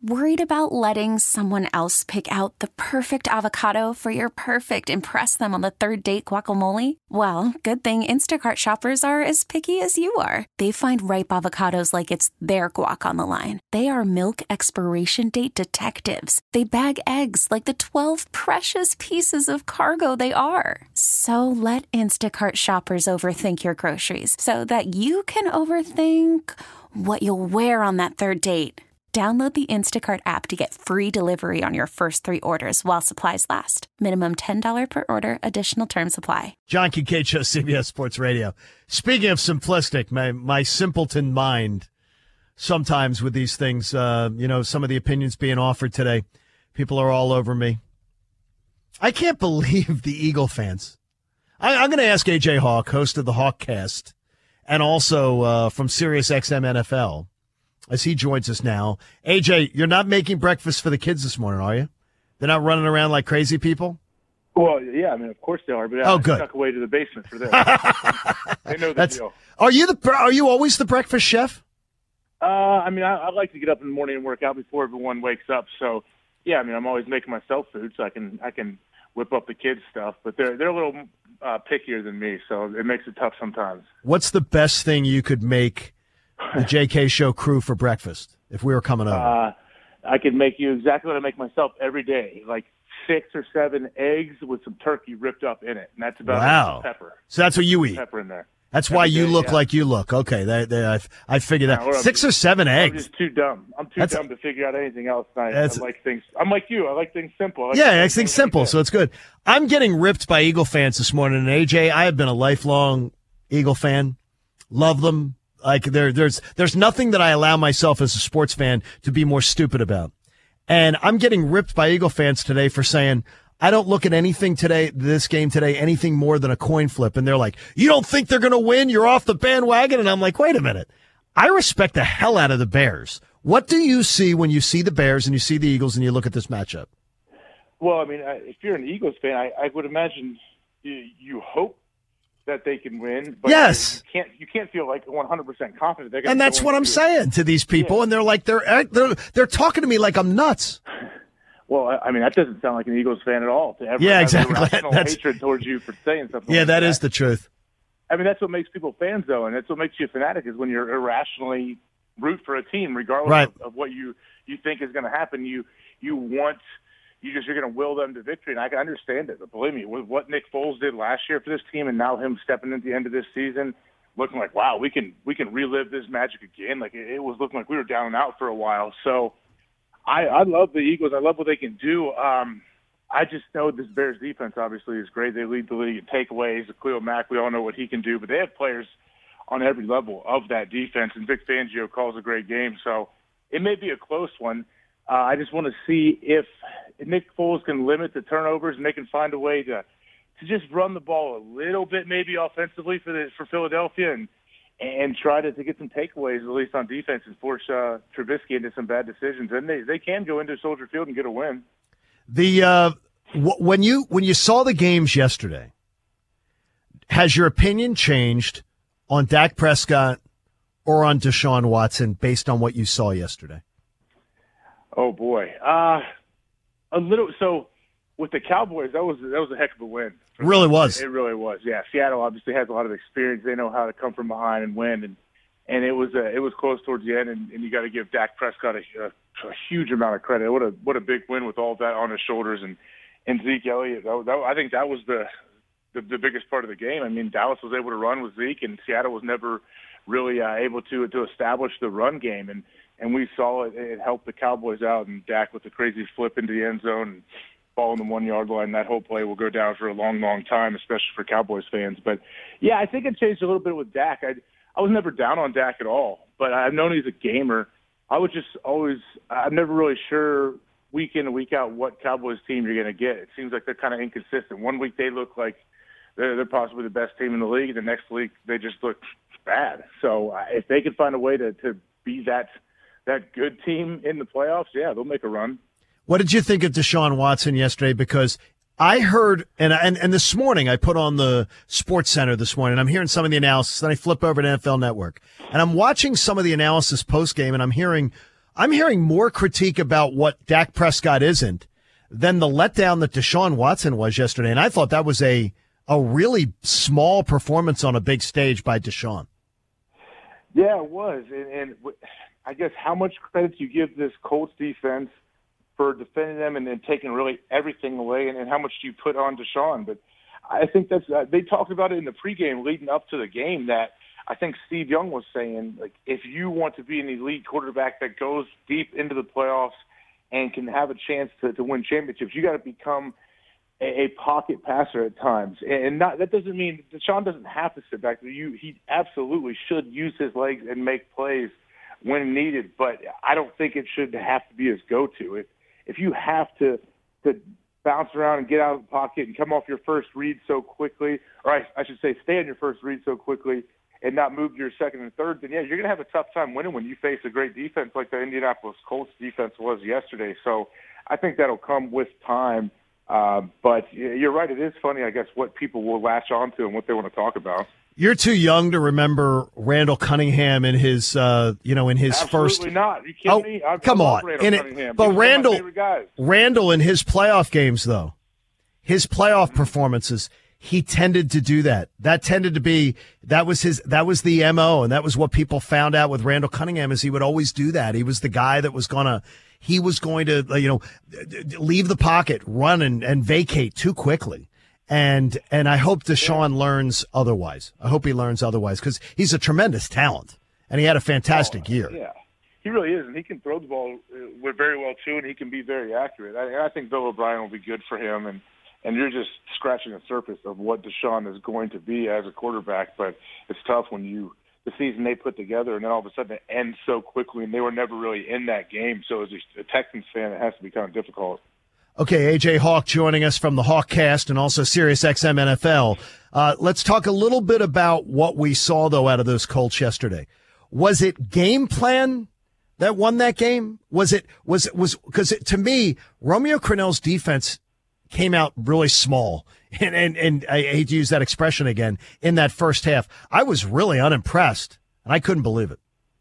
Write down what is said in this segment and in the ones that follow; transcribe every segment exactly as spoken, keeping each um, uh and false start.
Worried about letting someone else pick out the perfect avocado for your perfect impress them on the third date guacamole? Well, good thing Instacart shoppers are as picky as you are. They find ripe avocados like it's their guac on the line. They are milk expiration date detectives. They bag eggs like the twelve precious pieces of cargo they are. So let Instacart shoppers overthink your groceries so that you can overthink what you'll wear on that third date. Download the Instacart app to get free delivery on your first three orders while supplies last. Minimum ten dollars per order. Additional terms apply. John Kincaid Show, C B S Sports Radio. Speaking of simplistic, my, my simpleton mind, sometimes with these things, uh, you know, some of the opinions being offered today, people are all over me. I can't believe the Eagle fans. I, I'm going to ask A J Hawk, host of the Hawkcast, and also uh, from SiriusXM N F L, as he joins us now. A J, you're not making breakfast for the kids this morning, are you? They're not running around like crazy people? Well, yeah, I mean, of course they are, but oh, I good. stuck away to the basement for them. They know the That's, deal. Are you the are you always the breakfast chef? Uh, I mean, I, I like to get up in the morning and work out before everyone wakes up. So, yeah, I mean, I'm always making myself food, so I can I can whip up the kids' stuff. But they're they're a little uh, pickier than me, so it makes it tough sometimes. What's the best thing you could make the J K Show crew for breakfast if we were coming over? Uh, I could make you exactly what I make myself every day, like six or seven eggs with some turkey ripped up in it, and that's about wow. it. Pepper. So that's what you eat. Pepper in there. That's every why you day, look yeah. like you look. Okay, that, that, I I figured that. Yeah, Six just, or seven eggs. I'm just too dumb. I'm too That's, dumb to figure out anything else. I, I That's- like things. I'm like you. I like things simple. I like yeah, I things think simple, so it's good. I'm getting ripped by Eagle fans this morning, and A J, I have been a lifelong Eagle fan. Love them. Like there, there's there's nothing that I allow myself as a sports fan to be more stupid about. And I'm getting ripped by Eagle fans today for saying, I don't look at anything today, this game today, anything more than a coin flip. And they're like, you don't think they're going to win? You're off the bandwagon. And I'm like, wait a minute. I respect the hell out of the Bears. What do you see when you see the Bears and you see the Eagles and you look at this matchup? Well, I mean, if you're an Eagles fan, I, I would imagine you, you hope that they can win. But yes. You can't, you can't feel like one hundred percent confident they're going to And that's what I'm saying to these people. Yeah. And they're like, they're, they're, they're talking to me like I'm nuts. Well, I mean, that doesn't sound like an Eagles fan at all. To ever yeah, have exactly. irrational That's, hatred towards you for saying something. Yeah, like that, that is the truth. I mean, that's what makes people fans, though, and that's what makes you a fanatic is when you're irrationally root for a team, regardless right. of, of what you, you think is going to happen. You you want you just you're going to will them to victory, and I can understand it. But believe me, with what Nick Foles did last year for this team, and now him stepping at the end of this season, looking like wow, we can we can relive this magic again. Like it, it was looking like we were down and out for a while, so. I, I love the Eagles. I love what they can do. Um, I just know this Bears defense obviously is great. They lead the league in takeaways. Khalil Mack, we all know what he can do, but they have players on every level of that defense, and Vic Fangio calls a great game. So it may be a close one. Uh, I just want to see if Nick Foles can limit the turnovers and they can find a way to to just run the ball a little bit maybe offensively for the, for Philadelphia and and try to, to get some takeaways, at least on defense, and force uh, Trubisky into some bad decisions. And they, they can go into Soldier Field and get a win. The uh, w- when you when you saw the games yesterday, has your opinion changed on Dak Prescott or on Deshaun Watson based on what you saw yesterday? Oh boy, uh, a little. So with the Cowboys, that was that was a heck of a win. It really was. It really was. Yeah, Seattle obviously has a lot of experience. They know how to come from behind and win, and and it was uh, it was close towards the end. And, and you got to give Dak Prescott a, a, a huge amount of credit. What a what a big win with all that on his shoulders, and and Zeke Elliott. That, that, I think that was the, the the biggest part of the game. I mean, Dallas was able to run with Zeke, and Seattle was never really uh, able to to establish the run game. And and we saw it. It helped the Cowboys out, and Dak with the crazy flip into the end zone. And, ball on the one-yard line, that whole play will go down for a long, long time, especially for Cowboys fans. But, yeah, I think it changed a little bit with Dak. I, I was never down on Dak at all, but I've known he's a gamer. I was just always – I'm never really sure week in and week out what Cowboys team you're going to get. It seems like they're kind of inconsistent. One week they look like they're, they're possibly the best team in the league. The next week they just look bad. So uh, if they can find a way to, to be that that good team in the playoffs, yeah, they'll make a run. What did you think of Deshaun Watson yesterday? Because I heard, and, and and this morning I put on the Sports Center this morning, and I'm hearing some of the analysis, then I flip over to N F L Network, and I'm watching some of the analysis post-game, and I'm hearing I'm hearing more critique about what Dak Prescott isn't than the letdown that Deshaun Watson was yesterday. And I thought that was a, a really small performance on a big stage by Deshaun. Yeah, it was. And, and I guess how much credit do you give this Colts defense for defending them and then taking really everything away, and, and how much do you put on Deshaun? But I think that's uh, they talked about it in the pregame leading up to the game that I think Steve Young was saying, like, if you want to be an elite quarterback that goes deep into the playoffs and can have a chance to, to win championships, you got to become a, a pocket passer at times. And not that doesn't mean Deshaun doesn't have to sit back there. You, he absolutely should use his legs and make plays when needed, but I don't think it should have to be his go-to. If, if you have to to bounce around and get out of the pocket and come off your first read so quickly, or I, I should say stay on your first read so quickly and not move to your second and third, then, yeah, you're going to have a tough time winning when you face a great defense like the Indianapolis Colts defense was yesterday. So I think that'll come with time. Uh, but you're right, it is funny, I guess, what people will latch on to and what they want to talk about. You're too young to remember Randall Cunningham in his, uh, you know, in his Absolutely first. Absolutely not. Are you kidding oh, me? I, come I on. Randall In Cunningham. it, but He's one of my Randall, favorite guys. Randall in his playoff games, though, his playoff mm-hmm. performances, he tended to do that. That tended to be that was his that was the M O, and that was what people found out with Randall Cunningham is he would always do that. He was the guy that was gonna he was going to you know leave the pocket, run and, and vacate too quickly. And and I hope Deshaun learns otherwise. I hope he learns otherwise because he's a tremendous talent and he had a fantastic oh, year. Yeah, he really is, and he can throw the ball very well too, and he can be very accurate. I, I think Bill O'Brien will be good for him, and. And you're just scratching the surface of what Deshaun is going to be as a quarterback. But it's tough when you the season they put together, and then all of a sudden it ends so quickly, and they were never really in that game. So as a Texans fan, it has to be kind of difficult. Okay, A J Hawk joining us from the Hawkcast and also SiriusXM N F L. Uh, let's talk a little bit about what we saw, though, out of those Colts yesterday. Was it game plan that won that game? Was it was it was because to me, Romeo Crennel's defense came out really small, and, and and I hate to use that expression again, in that first half. I was really unimpressed, and I couldn't believe it.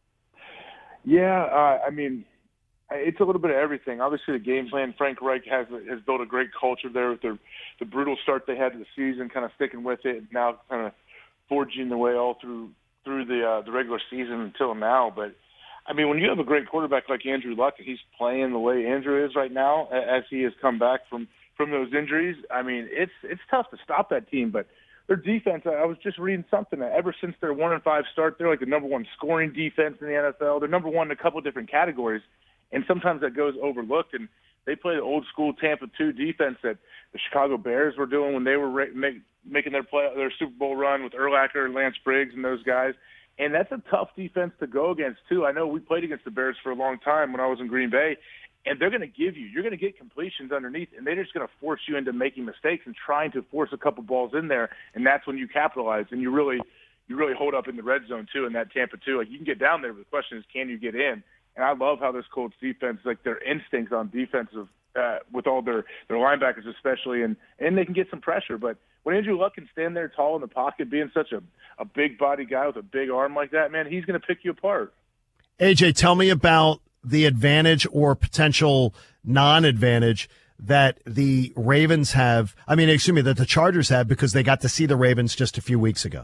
Yeah, uh, I mean, it's a little bit of everything. Obviously, the game plan, Frank Reich has has built a great culture there with their, the brutal start they had to the season, kind of sticking with it, and now kind of forging the way all through through the uh, the regular season until now. But, I mean, when you have a great quarterback like Andrew Luck, and he's playing the way Andrew is right now, as he has come back from – from those injuries, I mean, it's it's tough to stop that team. But their defense, I was just reading something that ever since their one and five start, they're like the number one scoring defense in the N F L. They're number one in a couple of different categories, and sometimes that goes overlooked. And they play the old school Tampa two defense that the Chicago Bears were doing when they were ra- make, making their play their Super Bowl run with Urlacher and Lance Briggs and those guys. And that's a tough defense to go against too. I know we played against the Bears for a long time when I was in Green Bay. And they're going to give you, you're going to get completions underneath, and they're just going to force you into making mistakes and trying to force a couple balls in there, and that's when you capitalize, and you really you really hold up in the red zone, too, in that Tampa two. Like, you can get down there, but the question is, can you get in? And I love how this Colts defense, like their instincts on defensive, uh, with all their, their linebackers especially, and, and they can get some pressure. But when Andrew Luck can stand there tall in the pocket, being such a, a big-body guy with a big arm like that, man, he's going to pick you apart. A J, tell me about the advantage or potential non-advantage that the Ravens have, I mean, excuse me, that the Chargers have because they got to see the Ravens just a few weeks ago.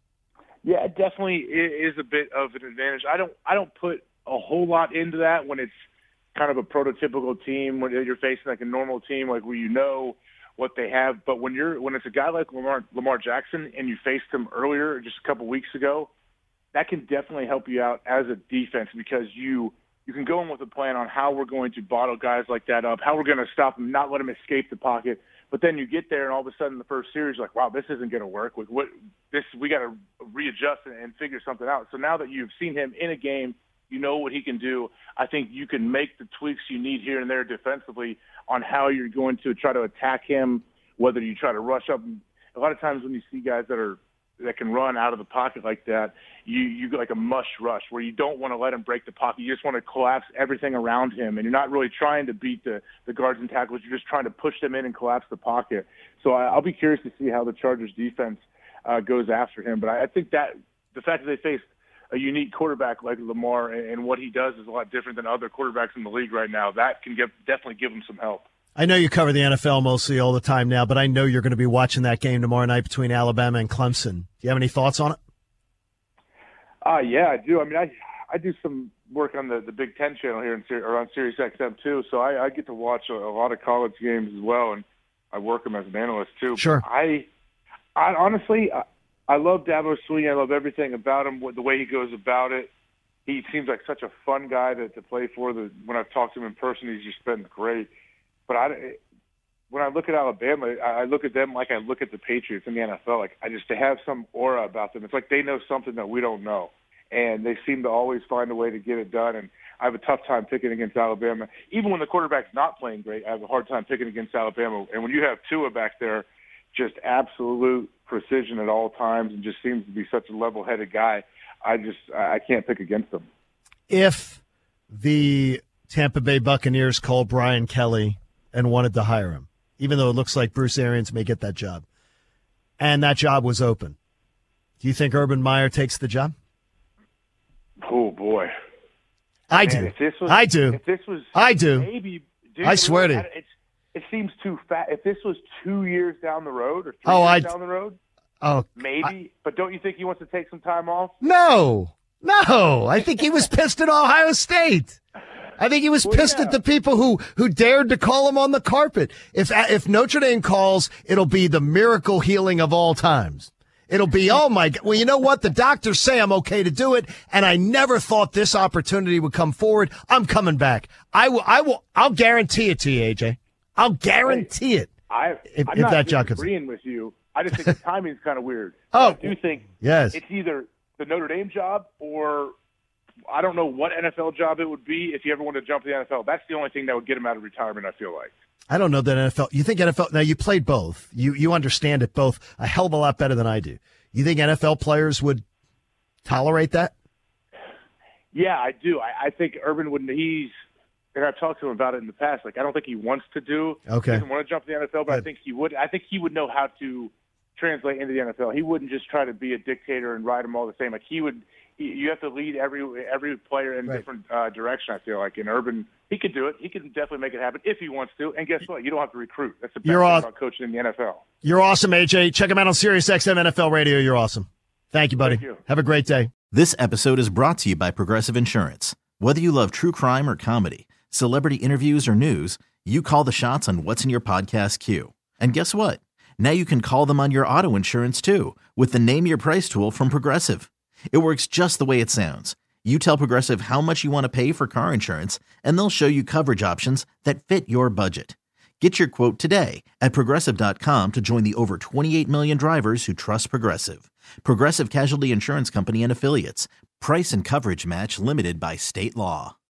Yeah, it definitely is a bit of an advantage. I don't I don't put a whole lot into that when it's kind of a prototypical team, when you're facing like a normal team, like where you know what they have. But when you're when it's a guy like Lamar, Lamar Jackson and you faced him earlier, just a couple weeks ago, that can definitely help you out as a defense because you – you can go in with a plan on how we're going to bottle guys like that up, how we're going to stop them, not let them escape the pocket. But then you get there, and all of a sudden, the first series, you're like, wow, this isn't going to work. What, what this we got to readjust and, and figure something out. So now that you've seen him in a game, you know what he can do. I think you can make the tweaks you need here and there defensively on how you're going to try to attack him, whether you try to rush up. A lot of times when you see guys that are that can run out of the pocket like that, you you go like a mush rush where you don't want to let him break the pocket. You just want to collapse everything around him, and you're not really trying to beat the, the guards and tackles. You're just trying to push them in and collapse the pocket. So I, I'll be curious to see how the Chargers defense uh, goes after him. But I, I think that the fact that they faced a unique quarterback like Lamar, and, and what he does is a lot different than other quarterbacks in the league right now. That can give, definitely give him some help. I know you cover the N F L mostly all the time now, but I know you're going to be watching that game tomorrow night between Alabama and Clemson. Do you have any thoughts on it? Uh, yeah, I do. I mean, I I do some work on the, the Big Ten channel here in, or on Sirius X M too, so I, I get to watch a, a lot of college games as well, and I work them as an analyst too. Sure. But I, I honestly, I, I love Dabo Swinney. I love everything about him, the way he goes about it. He seems like such a fun guy to, to play for. The, when I've talked to him in person, he's just been great. But I, when I look at Alabama, I look at them like I look at the Patriots in the N F L. Like I just they have some aura about them. It's like they know something that we don't know, and they seem to always find a way to get it done. And I have a tough time picking against Alabama, even when the quarterback's not playing great. I have a hard time picking against Alabama. And when you have Tua back there, just absolute precision at all times, and just seems to be such a level-headed guy, I just I can't pick against him. If the Tampa Bay Buccaneers called Brian Kelly and wanted to hire him, even though it looks like Bruce Arians may get that job, and that job was open, do you think Urban Meyer takes the job? Oh, boy. I Man, do. If this was, I do. If this was I do. Maybe, dude, I swear to you. It's, it seems too fast. If this was two years down the road or three oh, years I, down the road, oh, maybe. I, but don't you think he wants to take some time off? No. No. I think he was pissed at Ohio State. I think he was well, pissed yeah. at the people who, who dared to call him on the carpet. If if Notre Dame calls, it'll be the miracle healing of all times. It'll be, oh, my God. Well, you know what? The doctors say I'm okay to do it, and I never thought this opportunity would come forward. I'm coming back. I will. I will. I'll guarantee it to you, A J. I'll guarantee it. I, if, I'm if not that job comes disagreeing with you. I just think the timing's kind of weird. Oh, I do think yes. It's either the Notre Dame job or I don't know what N F L job it would be if you ever wanted to jump to the N F L. That's the only thing that would get him out of retirement, I feel like. I don't know that N F L. You think N F L? Now, you played both. You you understand it both a hell of a lot better than I do. You think N F L players would tolerate that? Yeah, I do. I, I think Urban would. He's and I've talked to him about it in the past. Like, I don't think he wants to do. Okay. He doesn't want to jump to the N F L, but, but I think he would. I think he would know how to translate into the N F L. He wouldn't just try to be a dictator and ride them all the same. Like he would. He, you have to lead every every player in a right. different uh, direction. I feel like in Urban, he could do it. He can definitely make it happen if he wants to. And guess what? You don't have to recruit. That's the best You're thing aw- about coaching in the N F L. You're awesome, A J. Check him out on Sirius X M N F L Radio. You're awesome. Thank you, buddy. Thank you. Have a great day. This episode is brought to you by Progressive Insurance. Whether you love true crime or comedy, celebrity interviews or news, you call the shots on what's in your podcast queue. And guess what? Now you can call them on your auto insurance too with the Name Your Price tool from Progressive. It works just the way it sounds. You tell Progressive how much you want to pay for car insurance, and they'll show you coverage options that fit your budget. Get your quote today at Progressive dot com to join the over twenty-eight million drivers who trust Progressive. Progressive Casualty Insurance Company and Affiliates. Price and coverage match limited by state law.